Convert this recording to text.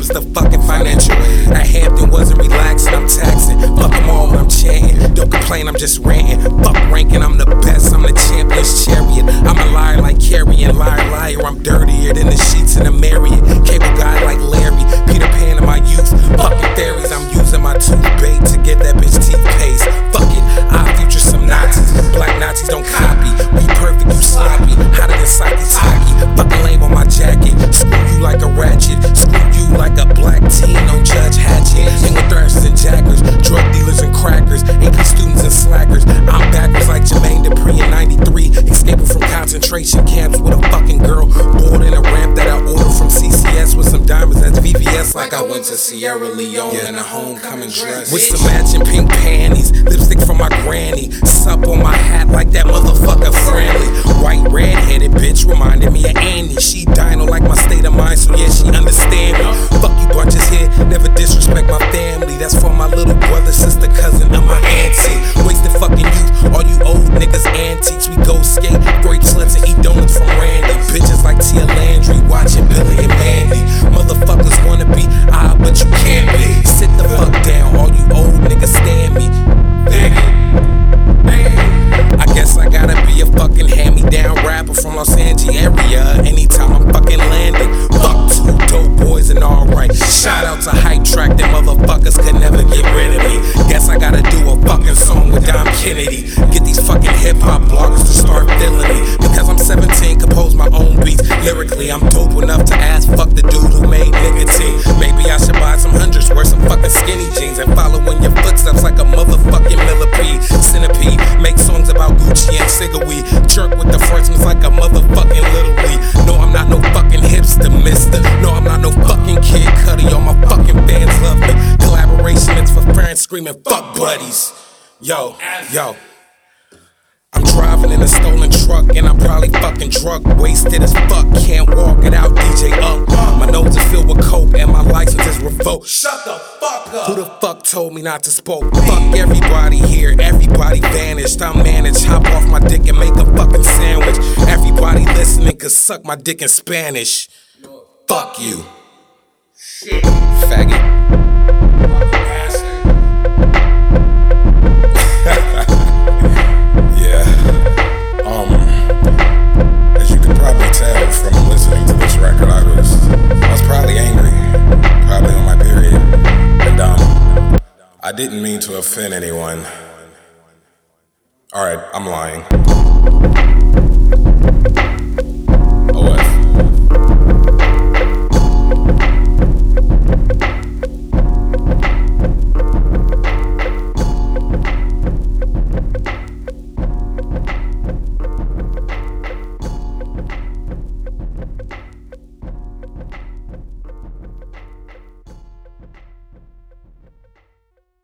what's the fucking financial aid? At Hampton wasn't relaxing, I'm taxing. Fuck them all when I'm chanting. Don't complain, I'm just ranting. Fuck ranking, I'm the best, I'm the champion's chariot. I'm a liar like Carrion, liar, I'm dirtier than the sheets in a Marriott. Cable guy like Larry, Peter Pan in my youth. Fucking fairies, I'm using my toothbait to get that bitch teeth paste. Fuck it, I future some Nazis. Black Nazis don't copy. We perfect, you sloppy. Hotter than Saki. Fucking lame on my jacket. Screw you like a ratchet. Screw you like a black teen on Judge Hatchet. Hang with thrashers and jackers, drug dealers and crackers, AP students and slackers. I'm backwards like Jermaine Dupri in '93, escaping from concentration camps with a fucking girl bored in a ramp that I ordered from CCS with some diamonds. That's VVS, like I went to Sierra Leone in a homecoming dress with some matching pink panties, lipstick from my granny, sup on my hat like that motherfucker friendly. White red-headed bitch reminded me of Annie. She dino like my state of mind, so yeah, she understand me. Fuck you bunches here, never disrespect my family. That's for my little brother, sister, cousin, and my auntie. Wasted fucking youth, all you old niggas antiques. We go skate, break sluts, and eat donuts from Randy. Bitches like Tia Landry, watching Billy and Mandy. Motherfuckers wanna be but you can't be. Sit the fuck down, all you old niggas stand me. I guess I gotta be a fucking hand-me-down rapper from Los Angeles area. Anytime I'm fucking landing, fuck two dope boys and alright. Shout out to Hype Track, them motherfuckers could never get rid of me. Guess I gotta do a fucking song with Dom Kennedy. Get these fucking hip-hop bloggers to start feeling me. Because I'm 17, compose my own beats. Lyrically, I'm dope enough to ask fuck the dude who made nicotine. Maybe I should buy some hundreds, wear some fucking skinny jeans, and follow in your footsteps like a motherfucking millipede. Centipede, make songs about Gucci and cigarette. Jerk with the freshmen like a motherfucking Little League. No, I'm not no fucking hipster, mister. No, I'm not no fucking Kid Cudi. All my fucking fans love me. Collaboration is for friends screaming fuck buddies. Yo. I'm driving in a stolen truck and I'm probably fucking drunk, wasted as fuck. Can't walk it out, DJ up. My nose is filled with coke and my license is revoked. Shut the fuck up. Who the fuck told me not to smoke? Fuck everybody here, everybody vanished. I'm managed, hop off my dick and make a fucking sandwich. Everybody listening could suck my dick in Spanish. Fuck you. Shit. Faggot. As you can probably tell from listening to this record, I was probably angry, probably on my period, and I didn't mean to offend anyone. Alright, I'm lying.